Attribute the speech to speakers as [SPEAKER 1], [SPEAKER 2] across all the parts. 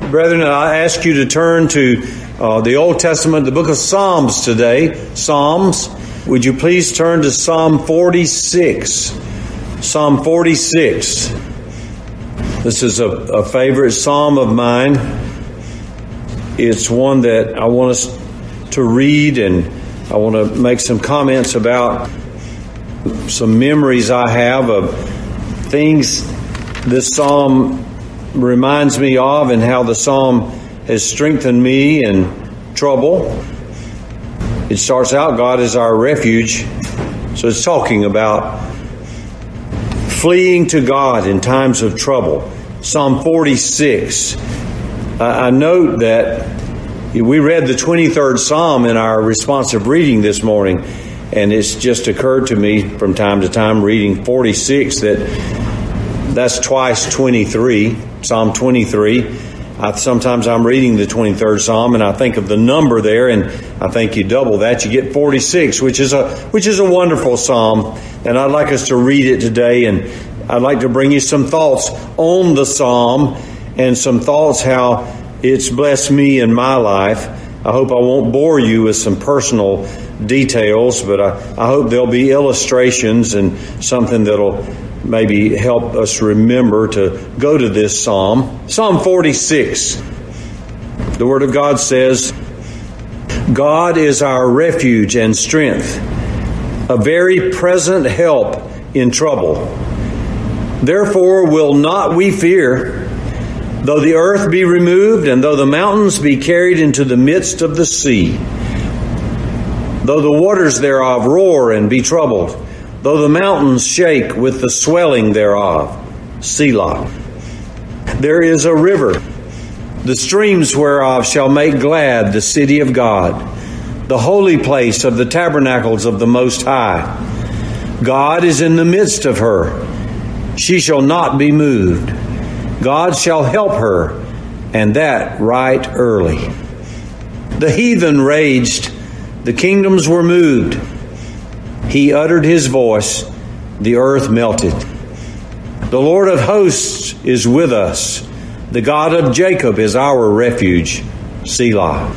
[SPEAKER 1] Brethren, I ask you to turn to the Old Testament, the book of Psalms today. Psalms. Would you please turn to Psalm 46? Psalm 46. This is a favorite psalm of mine. It's one that I want us to read, and I want to make some comments about some memories I have of things this psalm reminds me of, and how the psalm has strengthened me in trouble. It starts out, God is our refuge. So it's talking about fleeing to God in times of trouble. Psalm 46. I note that we read the 23rd Psalm in our responsive reading this morning, and it's just occurred to me from time to time reading 46 that's twice 23, Psalm 23. Sometimes I'm reading the 23rd Psalm and I think of the number there, and I think you double that, you get 46, which is a wonderful psalm, and I'd like us to read it today, and I'd like to bring you some thoughts on the psalm and some thoughts how it's blessed me in my life. I hope I won't bore you with some personal details, but I hope there'll be illustrations and something that'll maybe help us remember to go to this psalm. Psalm 46. The Word of God says, God is our refuge and strength, a very present help in trouble. Therefore will not we fear, though the earth be removed, and though the mountains be carried into the midst of the sea, though the waters thereof roar and be troubled, though the mountains shake with the swelling thereof. Selah. There is a river, the streams whereof shall make glad the city of God, the holy place of the tabernacles of the Most High. God is in the midst of her. She shall not be moved. God shall help her, and that right early. The heathen raged, the kingdoms were moved. He uttered his voice, the earth melted. The Lord of hosts is with us. The God of Jacob is our refuge. Selah.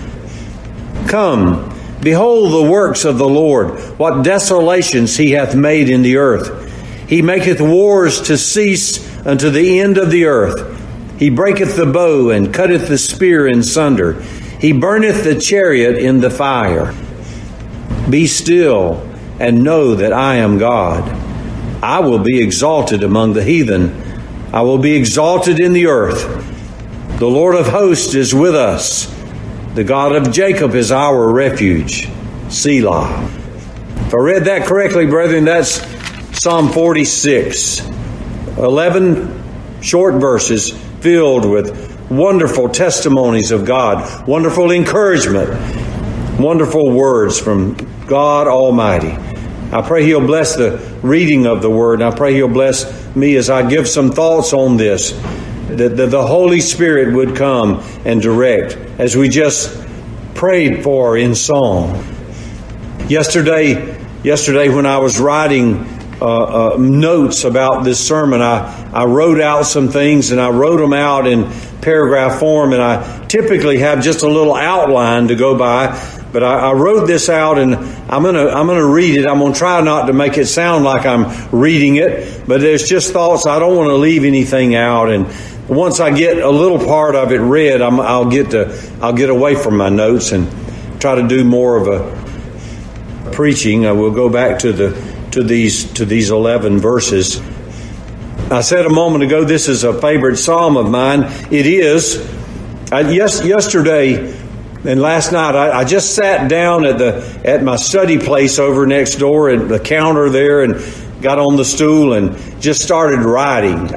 [SPEAKER 1] Come, behold the works of the Lord, what desolations he hath made in the earth. He maketh wars to cease unto the end of the earth. He breaketh the bow and cutteth the spear in sunder. He burneth the chariot in the fire. Be still and know that I am God. I will be exalted among the heathen. I will be exalted in the earth. The Lord of hosts is with us. The God of Jacob is our refuge. Selah. If I read that correctly, brethren, that's Psalm 46. 11 short verses filled with wonderful testimonies of God, wonderful encouragement, wonderful words from God Almighty. I pray He'll bless the reading of the Word, and I pray He'll bless me as I give some thoughts on this, that the Holy Spirit would come and direct, as we just prayed for in song. Yesterday when I was writing notes about this sermon, I wrote out some things, and I wrote them out in paragraph form, and I typically have just a little outline to go by. But I wrote this out, and I'm gonna read it. I'm gonna try not to make it sound like I'm reading it, but there's just thoughts. I don't want to leave anything out. And once I get a little part of it read, I'll get away from my notes and try to do more of a preaching. I will go back to these 11 verses. I said a moment ago, this is a favorite psalm of mine. It is. Yesterday and last night, I just sat down at my study place over next door at the counter there, and got on the stool and just started writing.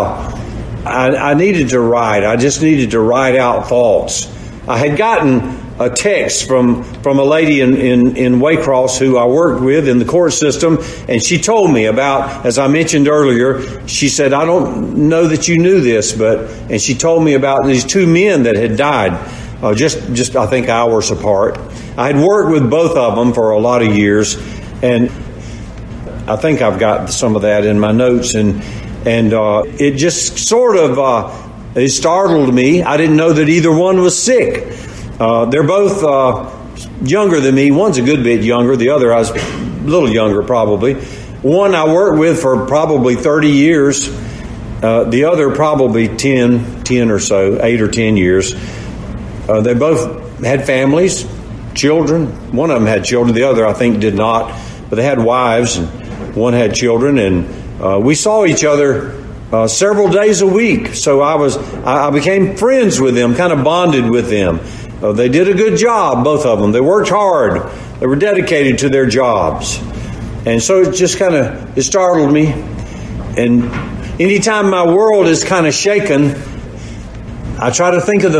[SPEAKER 1] I needed to write. I just needed to write out thoughts. I had gotten a text from a lady in Waycross who I worked with in the court system, and she told me about, as I mentioned earlier, she said, I don't know that you knew this, and she told me about these two men that had died just I think hours apart. I had worked with both of them for a lot of years, and I think I've got some of that in my notes, and it just sort of It startled me. I didn't know that either one was sick. They're both younger than me. One's a good bit younger. The other, I was a little younger probably. One I worked with for probably 30 years. The other probably 10 or so, 8 or 10 years. They both had families, children. One of them had children. The other, I think, did not. But they had wives, and one had children. And we saw each other several days a week. So I became friends with them, kind of bonded with them. They did a good job, both of them. They worked hard. They were dedicated to their jobs. And so it just it startled me. And anytime my world is kind of shaken, I try to think of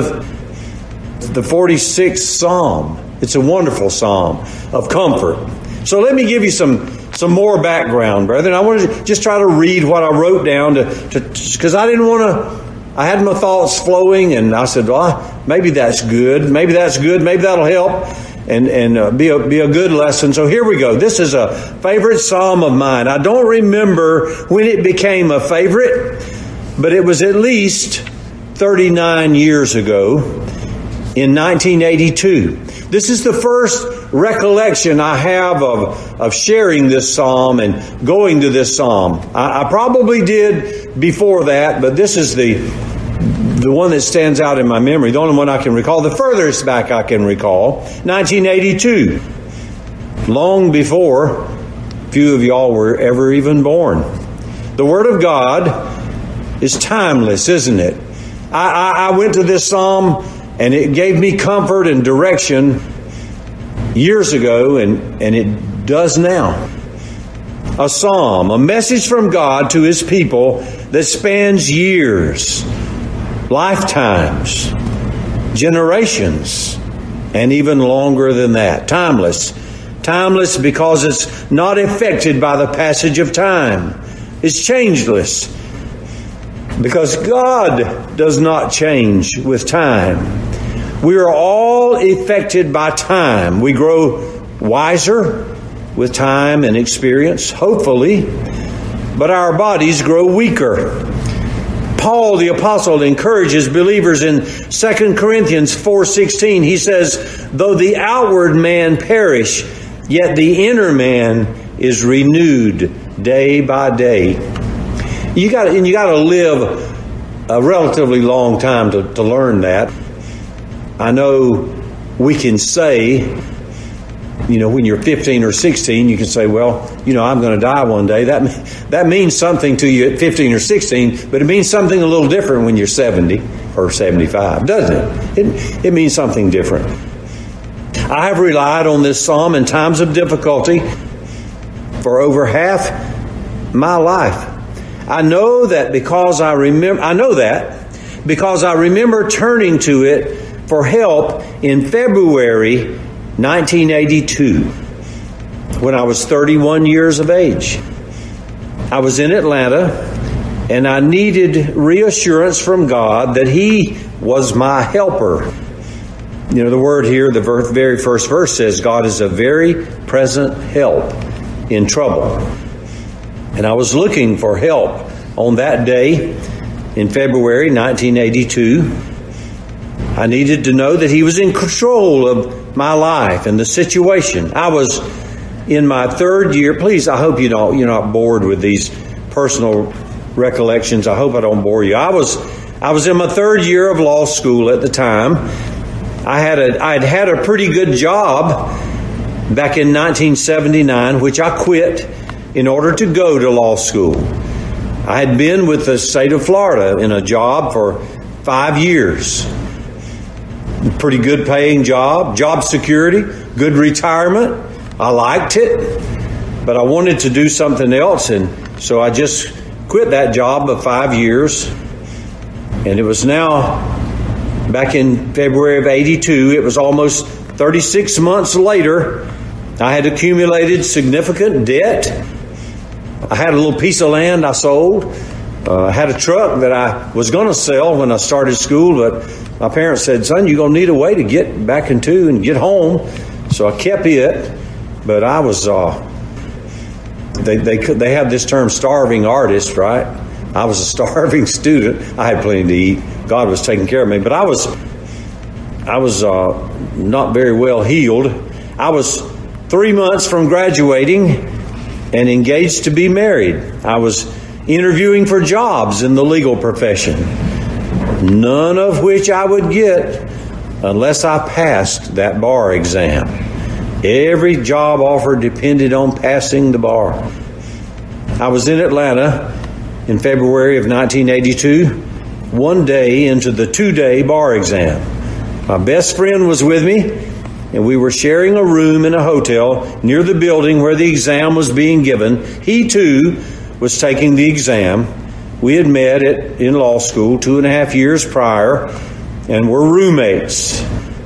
[SPEAKER 1] the 46th Psalm. It's a wonderful psalm of comfort. So let me give you some more background, brethren. I wanted to just try to read what I wrote down because I didn't want to. I had my thoughts flowing, and I said, well, maybe that's good. Maybe that's good. Maybe that'll help and be a good lesson. So here we go. This is a favorite psalm of mine. I don't remember when it became a favorite, but it was at least 39 years ago in 1982. This is the first recollection I have of sharing this psalm and going to this psalm. I probably did before that, but this is the one that stands out in my memory, the only one I can recall, the furthest back I can recall, 1982. Long before few of y'all were ever even born. The Word of God is timeless, isn't it? I went to this psalm and it gave me comfort and direction years ago, and it does now. A psalm, a message from God to His people that spans years, lifetimes, generations, and even longer than that. Timeless. Timeless because it's not affected by the passage of time. It's changeless because God does not change with time. We are all affected by time. We grow wiser with time and experience, hopefully, but our bodies grow weaker. Paul the Apostle encourages believers in 2 Corinthians 4:16. He says, though the outward man perish, yet the inner man is renewed day by day. You got to live a relatively long time to learn that. I know we can say, when you're 15 or 16, you can say, well, I'm going to die one day. That means something to you at 15 or 16, but it means something a little different when you're 70 or 75, doesn't it? It means something different. I have relied on this psalm in times of difficulty for over half my life. I know that because I remember turning to it for help in February 1982 when I was 31 years of age. I was in Atlanta and I needed reassurance from God that He was my helper. The word here, the very first verse says God is a very present help in trouble. And I was looking for help on that day in February 1982. I needed to know that He was in control of my life and the situation. I was in my third year. Please, I hope you're not bored with these personal recollections. I hope I don't bore you. I was in my third year of law school at the time. I'd had a pretty good job back in 1979, which I quit in order to go to law school. I had been with the state of Florida in a job for 5 years. Pretty good paying job security, good retirement. I liked it, but I wanted to do something else, and so I just quit that job of 5 years. And it was now back in February of 82. It was almost 36 months later. I had accumulated significant debt. I had a little piece of land I sold. I had a truck that I was going to sell when I started school, but my parents said, son, you're going to need a way to get back into and get home. So I kept it, but I was, they have this term starving artist, right? I was a starving student. I had plenty to eat. God was taking care of me. But I was not very well healed. I was 3 months from graduating and engaged to be married. I was interviewing for jobs in the legal profession, none of which I would get unless I passed that bar exam. Every job offer depended on passing the bar. I was in Atlanta in February of 1982, one day into the 2-day bar exam. My best friend was with me, and we were sharing a room in a hotel near the building where the exam was being given. He, too, was taking the exam. We had met in law school 2.5 years prior and were roommates.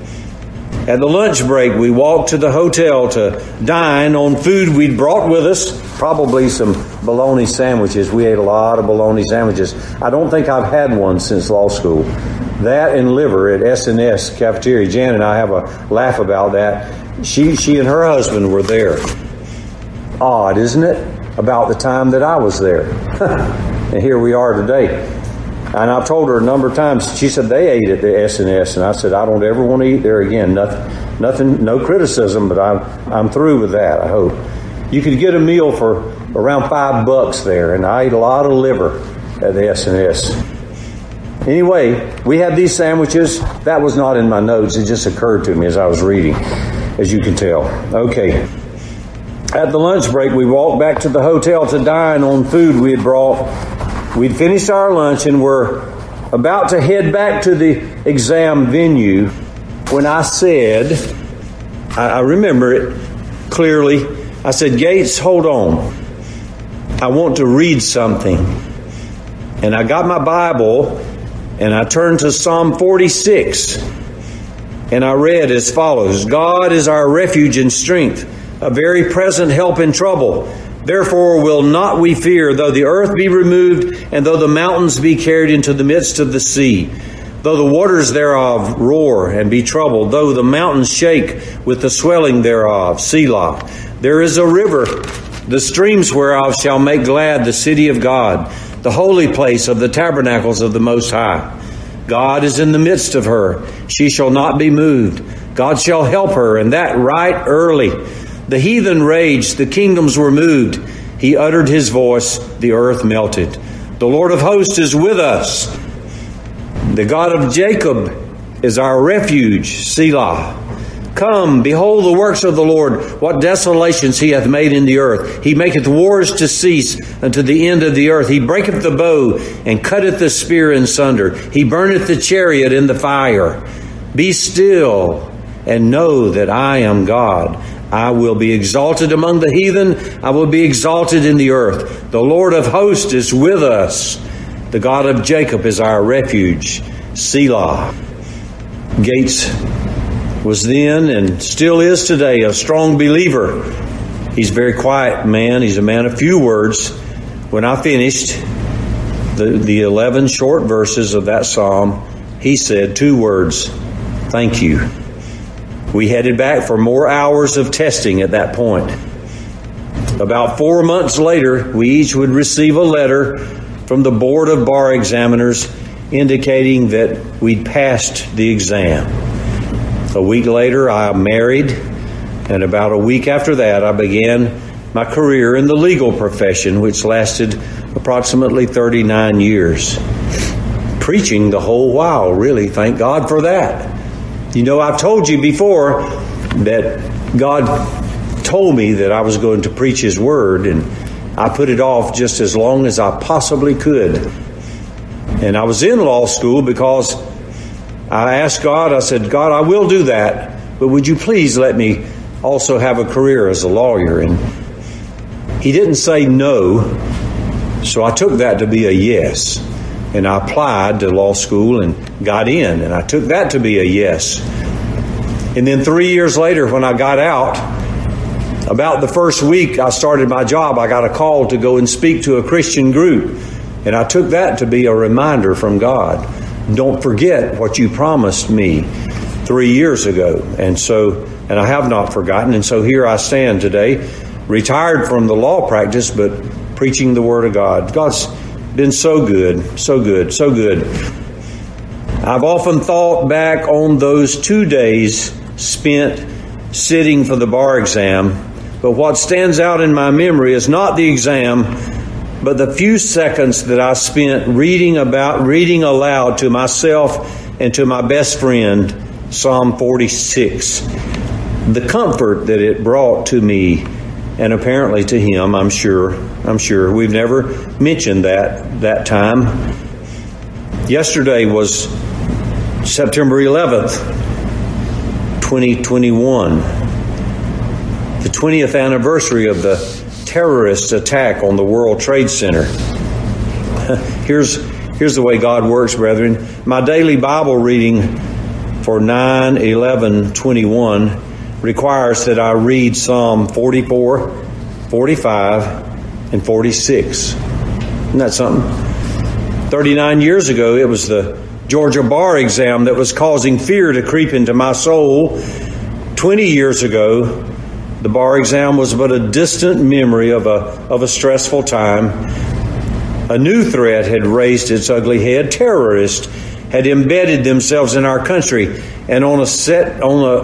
[SPEAKER 1] At the lunch break, we walked to the hotel to dine on food we'd brought with us, probably some bologna sandwiches. We ate a lot of bologna sandwiches. I don't think I've had one since law school. That and liver at S&S cafeteria. Jan and I have a laugh about that. She and her husband were there. Odd, isn't it? About the time that I was there. And here we are today. And I've told her a number of times, she said they ate at the S&S, and I said, I don't ever want to eat there again. Nothing, no criticism, but I'm through with that, I hope. You could get a meal for around $5 there, and I ate a lot of liver at the S&S. Anyway, we had these sandwiches. That was not in my notes. It just occurred to me as I was reading, as you can tell. Okay. At the lunch break, we walked back to the hotel to dine on food we had brought. We'd finished our lunch and were about to head back to the exam venue when I said, I remember it clearly, I said, Gates, hold on. I want to read something. And I got my Bible and I turned to Psalm 46 and I read as follows: God is our refuge and strength, a very present help in trouble. Therefore will not we fear, though the earth be removed, and though the mountains be carried into the midst of the sea, though the waters thereof roar and be troubled, though the mountains shake with the swelling thereof. Selah. There is a river, the streams whereof shall make glad the city of God, the holy place of the tabernacles of the Most High. God is in the midst of her. She shall not be moved. God shall help her, and that right early. The heathen raged, the kingdoms were moved. He uttered his voice, the earth melted. The Lord of hosts is with us. The God of Jacob is our refuge, Selah. Come, behold the works of the Lord, what desolations he hath made in the earth. He maketh wars to cease unto the end of the earth. He breaketh the bow and cutteth the spear in sunder. He burneth the chariot in the fire. Be still and know that I am God. I will be exalted among the heathen. I will be exalted in the earth. The Lord of hosts is with us. The God of Jacob is our refuge. Selah. Gates was then and still is today a strong believer. He's a very quiet man. He's a man of few words. When I finished the 11 short verses of that psalm, he said 2 words: thank you. We headed back for more hours of testing at that point. About 4 months later, we each would receive a letter from the Board of Bar Examiners indicating that we'd passed the exam. A week later, I married, and about a week after that, I began my career in the legal profession, which lasted approximately 39 years. Preaching the whole while, really. Thank God for that. You know, I've told you before that God told me that I was going to preach His Word, and I put it off just as long as I possibly could. And I was in law school because I asked God, I said, God, I will do that, but would you please let me also have a career as a lawyer? And He didn't say no, so I took that to be a yes. And I applied to law school and got in, and I took that to be a yes. And then 3 years later, when I got out, about the first week I started my job, I got a call to go and speak to a Christian group. And I took that to be a reminder from God. Don't forget what you promised me 3 years ago. And I have not forgotten. And so here I stand today, retired from the law practice, but preaching the Word of God. been so good, so good, so good. I've often thought back on those 2 days spent sitting for the bar exam, but what stands out in my memory is not the exam, but the few seconds that I spent reading aloud to myself and to my best friend, Psalm 46. The comfort that it brought to me, and apparently to him, I'm sure. We've never mentioned that time. Yesterday was September 11th, 2021, the 20th anniversary of the terrorist attack on the World Trade Center. Here's the way God works, brethren. My daily Bible reading for 9/11/21 requires that I read Psalm 44, 45, and 46. Isn't that something? 39 years ago, it was the Georgia bar exam that was causing fear to creep into my soul. 20 years ago, the bar exam was but a distant memory of a stressful time. A new threat had raised its ugly head. Terrorists had embedded themselves in our country, and on a set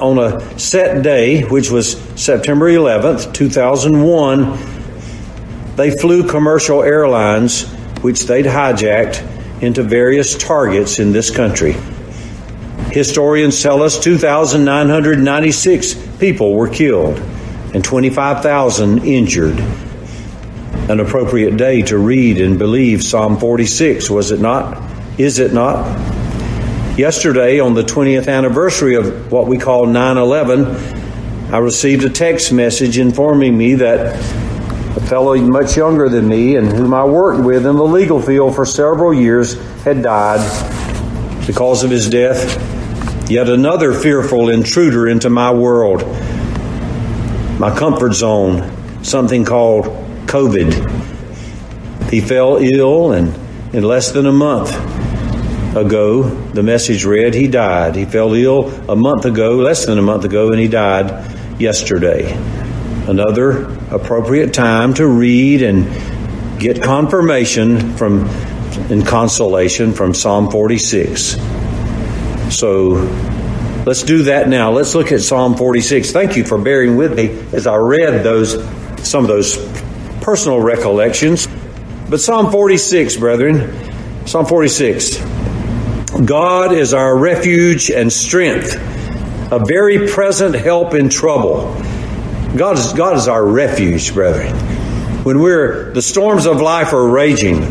[SPEAKER 1] day, which was September 11th, 2001, they flew commercial airlines, which they'd hijacked, into various targets in this country. Historians tell us 2,996 people were killed and 25,000 injured. An appropriate day to read and believe Psalm 46, was it not? Is it not? Yesterday, on the 20th anniversary of what we call 9/11, I received a text message informing me that a fellow much younger than me and whom I worked with in the legal field for several years had died. Because of his death, yet another fearful intruder into my world, my comfort zone, something called COVID. He fell ill, and in less than a month ago, the message read, he died. He fell ill less than a month ago, and he died yesterday. Another appropriate time to read and get confirmation and consolation from Psalm 46. So let's do that now. Let's look at Psalm 46. Thank you for bearing with me as I read some of those personal recollections. But Psalm 46, brethren, Psalm 46. God is our refuge and strength, a very present help in trouble. God is our refuge, brethren. When the storms of life are raging,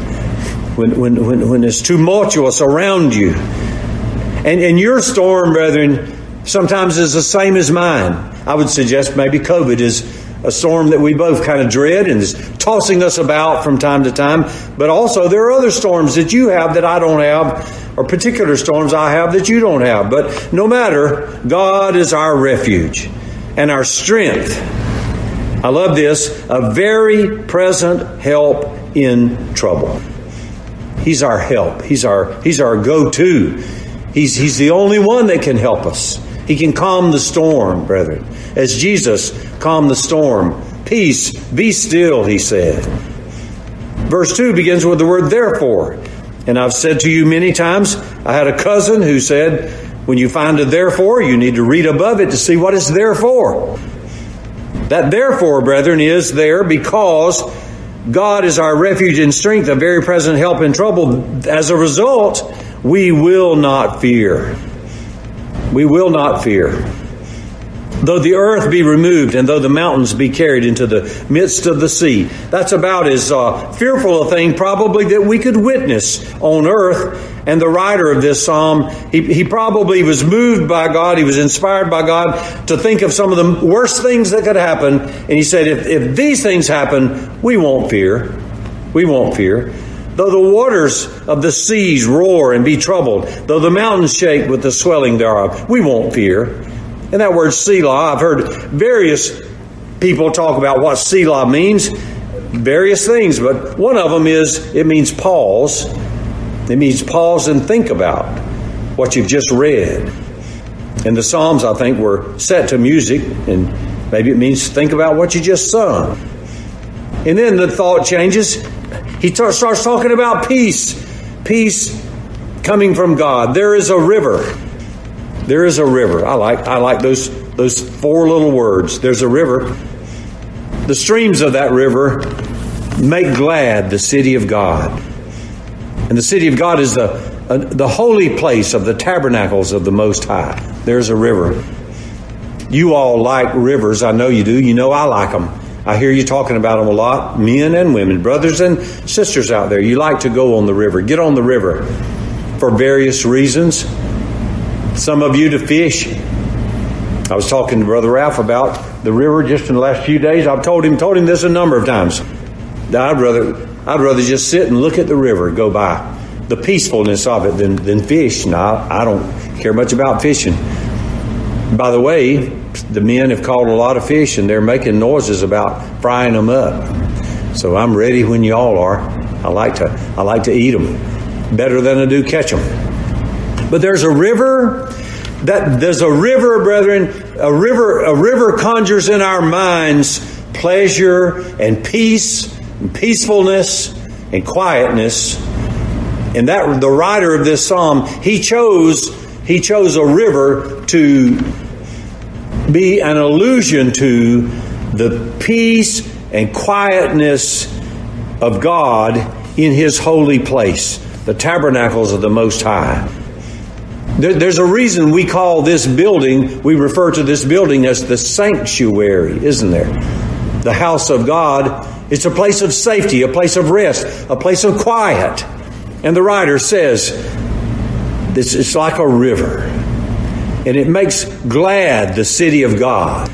[SPEAKER 1] when it's tumultuous around you, and your storm, brethren, sometimes is the same as mine. I would suggest maybe COVID is a storm that we both kind of dread and is tossing us about from time to time. But also there are other storms that you have that I don't have, or particular storms I have that you don't have. But no matter, God is our refuge and our strength. I love this, a very present help in trouble. He's our help. He's our go-to. He's the only one that can help us. He can calm the storm, brethren. As Jesus calmed the storm, peace, be still, he said. Verse 2 begins with the word therefore. And I've said to you many times, I had a cousin who said, when you find a therefore, you need to read above it to see what it's there for. That therefore, brethren, is there because God is our refuge and strength, a very present help in trouble. As a result, we will not fear. We will not fear. Though the earth be removed and though the mountains be carried into the midst of the sea. That's about as fearful a thing probably that we could witness on earth. And the writer of this psalm, he probably was moved by God. He was inspired by God to think of some of the worst things that could happen. And he said, if these things happen, we won't fear. We won't fear. Though the waters of the seas roar and be troubled, though the mountains shake with the swelling thereof, we won't fear. And that word Selah, I've heard various people talk about what Selah means, various things, but one of them is it means pause. It means pause and think about what you've just read. And the Psalms, I think, were set to music, and maybe it means think about what you just sung. And then the thought changes. He starts talking about peace. Peace coming from God. There is a river. There is a river. I like those four little words. There's a river. The streams of that river make glad the city of God. And the city of God is the holy place of the tabernacles of the Most High. There's a river. You all like rivers. I know you do. You know I like them. I hear you talking about them a lot. Men and women, brothers and sisters out there. You like to go on the river. Get on the river for various reasons. Some of you to fish. I was talking to Brother Ralph about the river just in the last few days. I've told him this a number of times. I'd rather just sit and look at the river go by. The peacefulness of it than fish. Now, I don't care much about fishing. By the way, the men have caught a lot of fish and they're making noises about frying them up. So I'm ready when y'all are. I like to eat them better than I do catch them. But there's a river. There's a river, brethren. A river conjures in our minds pleasure and peace and peacefulness and quietness. And that the writer of this psalm, he chose a river to be an allusion to the peace and quietness of God in His holy place, the tabernacles of the Most High. There's a reason we call this building, we refer to this building as the sanctuary, isn't there? The house of God. It's a place of safety, a place of rest, a place of quiet. And the writer says, it's like a river. And it makes glad the city of God.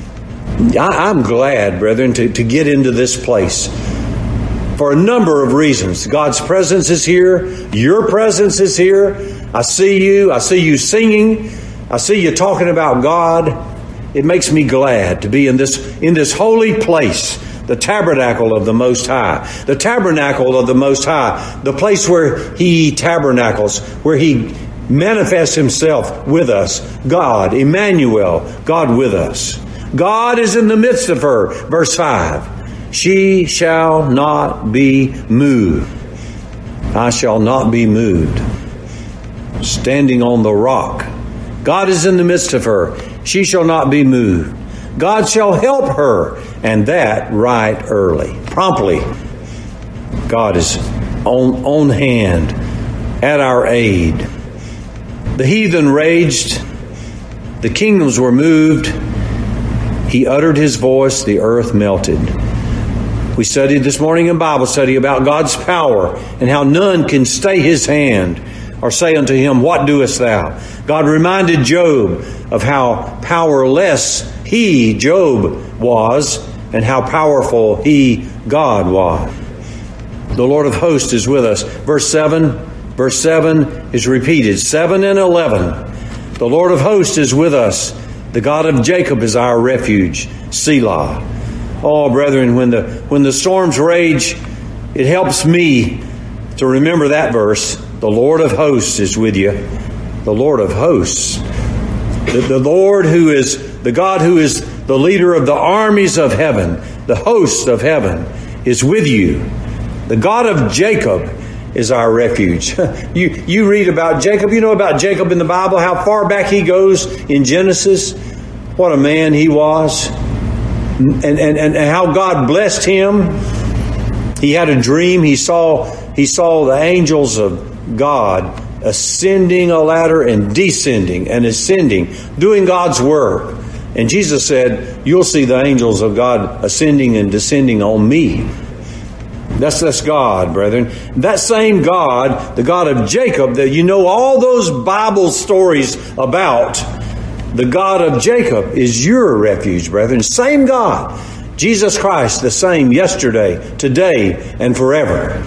[SPEAKER 1] I'm glad, brethren, to get into this place for a number of reasons. God's presence is here. Your presence is here. I see you singing. I see you talking about God. It makes me glad to be in this holy place, the tabernacle of the Most High. The tabernacle of the Most High, the place where He tabernacles, where He manifests Himself with us. God, Emmanuel, God with us. God is in the midst of her. Verse 5. She shall not be moved. I shall not be moved. Standing on the rock. God is in the midst of her. She shall not be moved. God shall help her, and that right early. Promptly. God is on hand, at our aid. The heathen raged. The kingdoms were moved. He uttered His voice. The earth melted. We studied this morning in Bible study about God's power and how none can stay His hand or say unto Him, what doest thou? God reminded Job of how powerless he, Job, was and how powerful he, God, was. The Lord of hosts is with us. Verse 7 is repeated. 7 and 11. The Lord of hosts is with us. The God of Jacob is our refuge. Selah. Oh, brethren, when the storms rage, it helps me to remember that verse. The Lord of hosts is with you. The Lord of hosts. The Lord who is the God who is the leader of the armies of heaven, the hosts of heaven, is with you. The God of Jacob is our refuge. You read about Jacob. You know about Jacob in the Bible, how far back he goes in Genesis. What a man he was. And how God blessed him. He had a dream. He saw the angels of God ascending a ladder and descending and ascending, doing God's work. And Jesus said, you'll see the angels of God ascending and descending on me. That's God, brethren. That same God, the God of Jacob, that you know all those Bible stories about, the God of Jacob is your refuge, brethren. Same God. Jesus Christ, the same yesterday, today, and forever.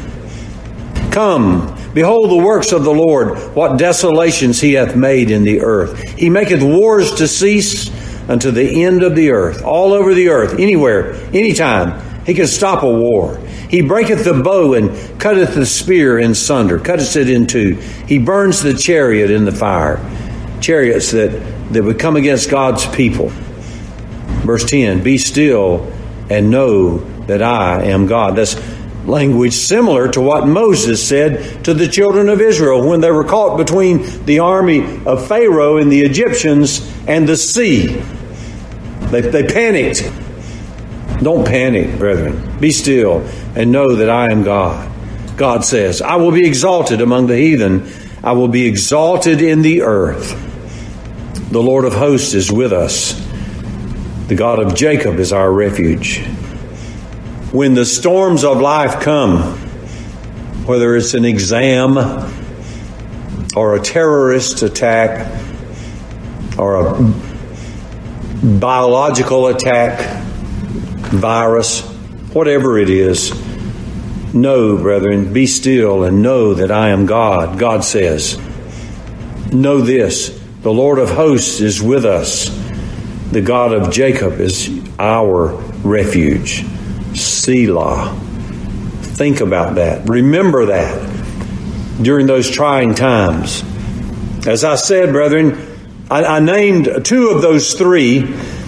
[SPEAKER 1] Come, behold the works of the Lord, what desolations He hath made in the earth. He maketh wars to cease unto the end of the earth. All over the earth, anywhere, anytime, He can stop a war. He breaketh the bow and cutteth the spear in sunder, cutteth it in two. He burns the chariot in the fire. Chariots that would come against God's people. Verse 10, be still and know that I am God. language similar to what Moses said to the children of Israel when they were caught between the army of Pharaoh and the Egyptians and the sea. They panicked. Don't panic, brethren. Be still and know that I am God. God says, I will be exalted among the heathen. I will be exalted in the earth. The Lord of hosts is with us. The God of Jacob is our refuge. When the storms of life come, whether it's an exam or a terrorist attack or a biological attack, virus, whatever it is, know, brethren, be still and know that I am God. God says, know this, the Lord of hosts is with us. The God of Jacob is our refuge. Selah. Think about that. Remember that during those trying times. As I said, brethren, I named two of those three,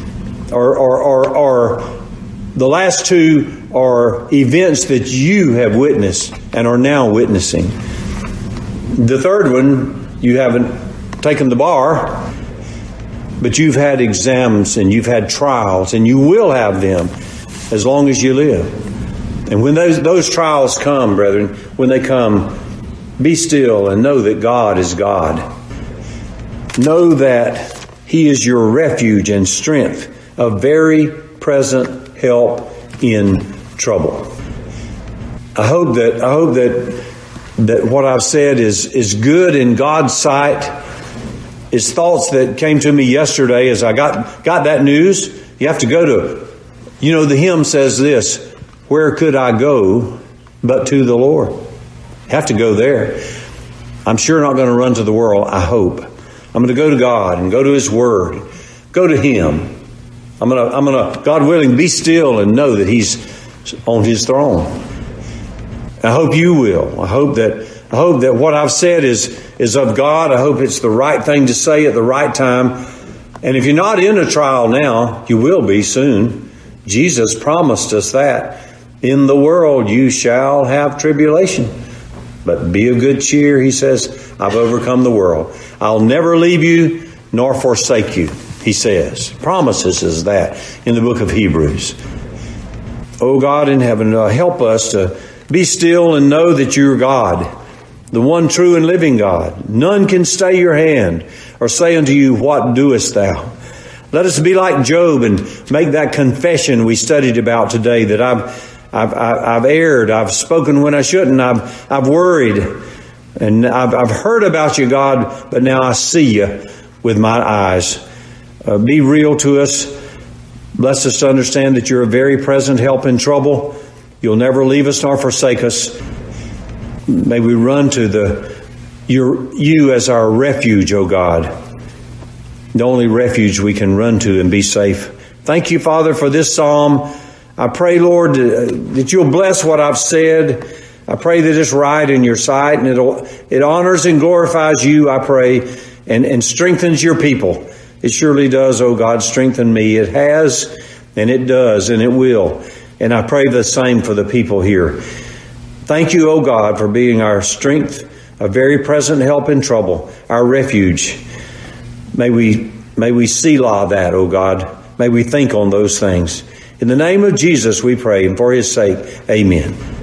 [SPEAKER 1] or the last two are events that you have witnessed and are now witnessing. The third one, you haven't taken the bar, but you've had exams and you've had trials, and you will have them as long as you live. And when those trials come, brethren, when they come, be still and know that God is God. Know that He is your refuge and strength, a very present help in trouble. I hope that what I've said is good in God's sight. It's thoughts that came to me yesterday as I got that news. You have to go to, the hymn says this, where could I go but to the Lord? You have to go there. I'm sure not going to run to the world, I hope. I'm going to go to God and go to His Word. Go to Him. I'm going to, God willing, be still and know that He's on His throne. I hope you will. I hope that what I've said is of God. I hope it's the right thing to say at the right time. And if you're not in a trial now, you will be soon. Jesus promised us that. In the world you shall have tribulation. But be of good cheer, He says, I've overcome the world. I'll never leave you nor forsake you, He says. Promises us that in the book of Hebrews. Oh God in heaven, help us to be still and know that you're God, the one true and living God. None can stay your hand or say unto you, what doest thou? Let us be like Job and make that confession we studied about today, that I've erred, I've spoken when I shouldn't, I've worried, and I've heard about you, God, but now I see you with my eyes. Be real to us. Bless us to understand that you're a very present help in trouble. You'll never leave us nor forsake us. May we run to you as our refuge, O God. The only refuge we can run to and be safe. Thank you, Father, for this psalm. I pray, Lord, that you'll bless what I've said. I pray that it's right in your sight, and it honors and glorifies you, I pray, and strengthens your people. It surely does, oh God, strengthen me. It has, and it does, and it will. And I pray the same for the people here. Thank you, oh God, for being our strength, a very present help in trouble, our refuge. May we selah that, oh God. May we think on those things. In the name of Jesus we pray, and for His sake, amen.